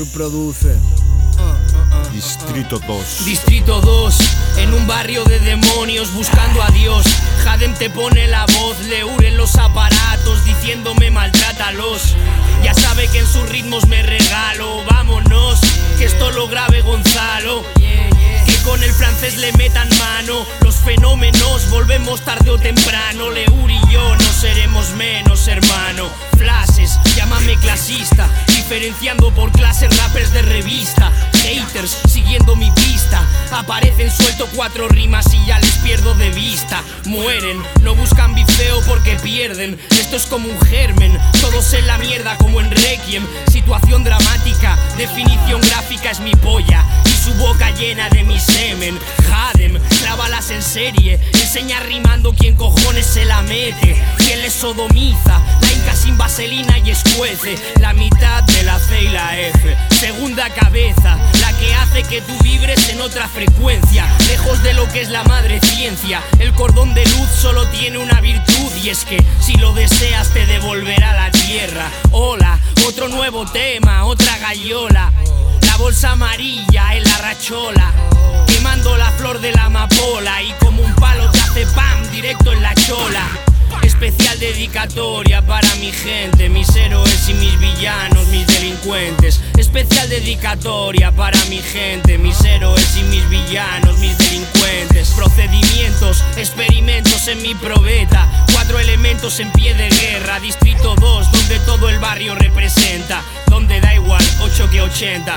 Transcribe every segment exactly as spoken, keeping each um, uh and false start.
Raúl produce. Distrito dos. Distrito dos, en un barrio de demonios buscando a Dios. Jadem te pone la voz, Leur en los aparatos diciéndome maltrátalos. Ya sabe que en sus ritmos me regalo. Vámonos, que esto lo grabe Gonzalo. Que con el francés le metan mano. Los fenómenos volvemos tarde o temprano. Leur y yo no seremos menos, hermano. Flashes, llámame clasista, diferenciando por clases rappers de revista. Haters, siguiendo mi pista, aparecen suelto cuatro rimas y ya les pierdo de vista. Mueren, no buscan bifeo porque pierden. Esto es como un germen, todos en la mierda como en Requiem. Situación dramática, definición gráfica es mi polla y su boca llena de mi semen. Jadem, clávalas en serie, enseña rimando quién cojones se la mete. Quien le sodomiza, la inca sin vaselina y escuece la mitad de la C y la F. Segunda cabeza, la que hace que tú vibres en otra frecuencia, lejos de lo que es la madre ciencia. El cordón de luz solo tiene una virtud y es que si lo deseas te devolverá la tierra. Hola, otro nuevo tema, otra gallola. La bolsa amarilla en la rachola, quemando la flor de la amapola y como un palo te hace pam directo en la chola. Especial dedicatoria para mi gente, mis héroes y mis villanos, mis delincuentes. Especial dedicatoria para mi gente, mis héroes y mis villanos, mis delincuentes. Procedimientos, experimentos en mi probeta. Cuatro elementos en pie de guerra. Distrito dos, donde todo el barrio representa. Donde da igual ocho que ochenta.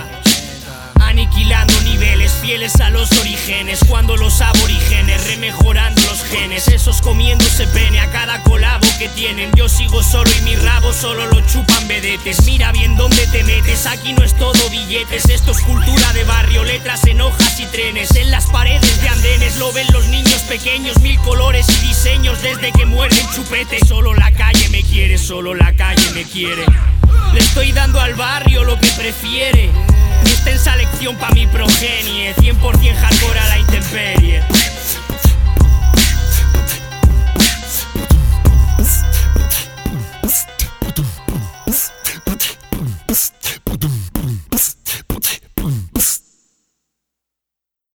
Aniquilando niveles, fieles a los orígenes. Cuando los aborígenes, remejorando los genes. Esos comiéndose pene a cada colabo que tienen. Yo sigo solo y mi rabo solo lo chupan vedetes. Mira bien dónde te metes, aquí no es todo billetes. Esto es cultura de barrio, letras en hojas y trenes. En las paredes de andenes lo ven los niños pequeños. Mil colores y diseños desde que muerden chupete. Solo la calle me quiere, solo la calle me quiere. Le estoy dando al barrio lo que prefiere. Extensa lección pa' mi progenie, cien por cien hardcore a la intemperie.